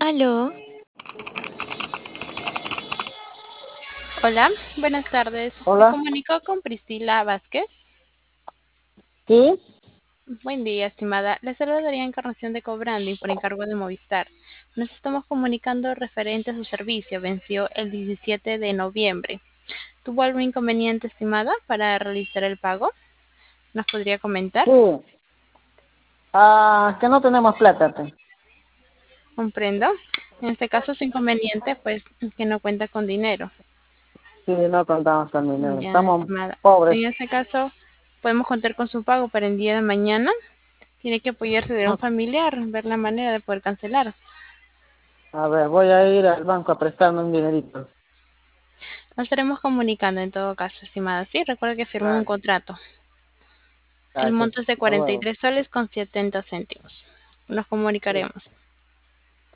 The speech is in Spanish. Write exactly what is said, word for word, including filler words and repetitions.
Aló, Hola, buenas tardes. Me Hola, comunico con Priscila Vázquez. sí, Buen día, estimada. Le saludaría Encarnación de Cobranding por encargo de Movistar. Nos estamos comunicando referente a su servicio. Venció el diecisiete de noviembre. ¿Tuvo algún inconveniente, estimada, para realizar el pago? ¿Nos podría comentar? sí. Ah, que no tenemos plata, pe. Comprendo. En este caso, su inconveniente, pues, es que no cuenta con dinero. Sí, no contamos con dinero. Ya, Estamos estimada. pobres. En este caso, podemos contar con su pago para el día de mañana. Tiene que apoyarse de un No. familiar, ver la manera de poder cancelar. A ver, voy a ir al banco a prestarme un dinerito. Nos estaremos comunicando en todo caso, estimada. Sí, recuerda que firmó un Dale, contrato. El gracias. monto es de Hasta cuarenta y luego. tres soles con setenta céntimos. Nos Sí. comunicaremos.